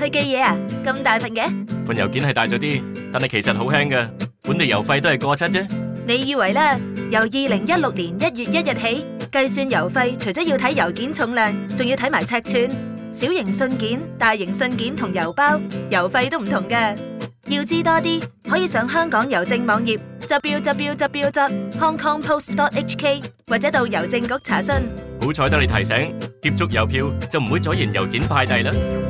去寄嘢啊？咁大份嘅？ 份郵件係大咗啲，但係其實好輕㗎，本地郵費都係過7啫。 你以為啦？由2016年1月1日起，計算郵費除咗要睇郵件重量，仲要睇埋尺寸。小型信件、大型信件同郵包，郵費都唔同㗎。要知多啲，可以上香港郵政網頁 www.hongkongpost.hk 或者到郵政局查詢。 好彩得你提醒，貼足郵票就唔會阻延郵件派遞啦。